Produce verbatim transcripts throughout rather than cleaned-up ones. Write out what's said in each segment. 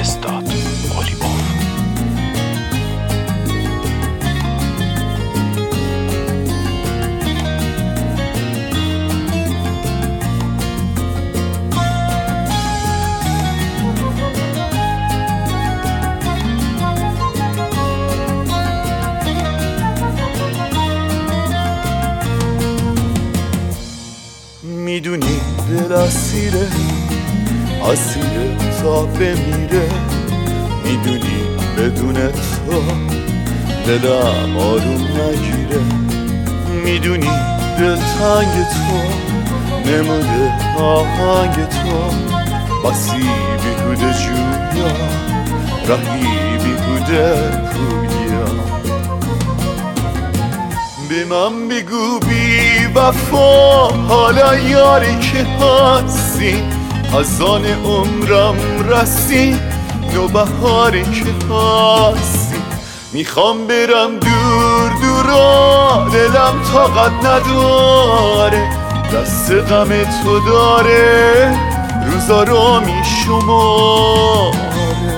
استاد قلیباف. میدونی دل اسیره، اسیره تا بمیره. میدونی بدون تو دلم آروم نگیره. میدونی دل تنگ تو نموده آهنگ تو، بسی بیهوده جویا رهی بیهوده پویا. به من بگو بی وفا حالا یاری که هستی، از آن عمرم رسی نوبهاری که هستی. میخوام برم دور دورا دلم طاقت نداره، دست غم تو داره روزا رو میشماره.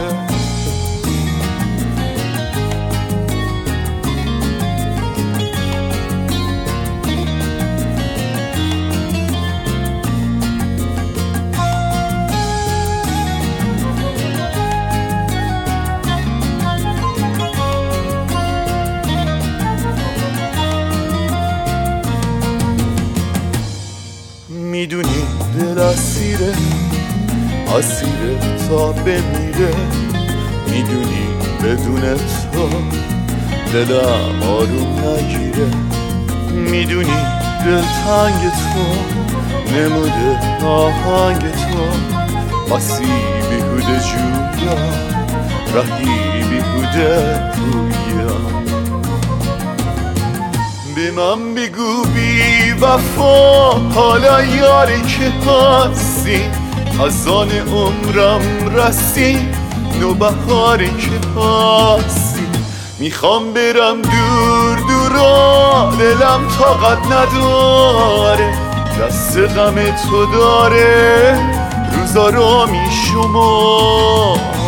میدونی دل اسیره، اسیره تا بمیره. میدونی بدون تو دلم آروم نگیره. میدونی دل تنگ تو نموده آهنگ تو، بسی بیهوده جویا رهی بیهوده پویا. به من بگو بی وفا حالا یاری که هستی، از آن عمرم رسی نوبهاری که هستی. میخوام برم دور دورا دلم طاقت نداره، دست غم تو داره روزا رو میشماره.